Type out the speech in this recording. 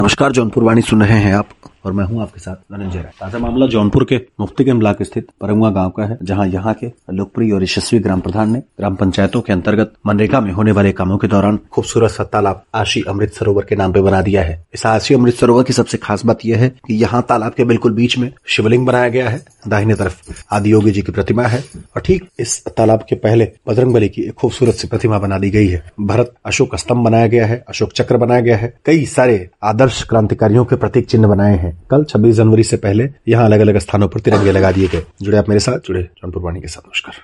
नमस्कार, जौनपुर वाणी सुन रहे हैं आप और मैं हूं आपके साथ धनंजय राय। ताजा मामला जौनपुर के मुफ्तीगंज ब्लॉक स्थित परमुआ गांव का है, जहां यहां के लोकप्रिय और यशस्वी ग्राम प्रधान ने ग्राम पंचायतों के अंतर्गत मनरेगा में होने वाले कामों के दौरान खूबसूरत सा तालाब आशी अमृत सरोवर के नाम पे बना दिया है। इस आशी अमृत सरोवर की सबसे खास बात यह है कि यहाँ तालाब के बिल्कुल बीच में शिवलिंग बनाया गया है, दाहिने तरफ आदि योगी जी की प्रतिमा है और ठीक इस तालाब के पहले बजरंगबली की एक खूबसूरत सी प्रतिमा बना दी गई है। भरत अशोक स्तंभ बनाया गया है, अशोक चक्र बनाया गया है, कई सारे आदर्श क्रांतिकारियों के प्रतीक चिन्ह बनाए हैं। कल 26 जनवरी से पहले यहाँ अलग अलग स्थानों पर तिरंगे लगा दिए गए। जुड़े आप मेरे साथ, जुड़े जौनपुर वाणी के साथ। नमस्कार।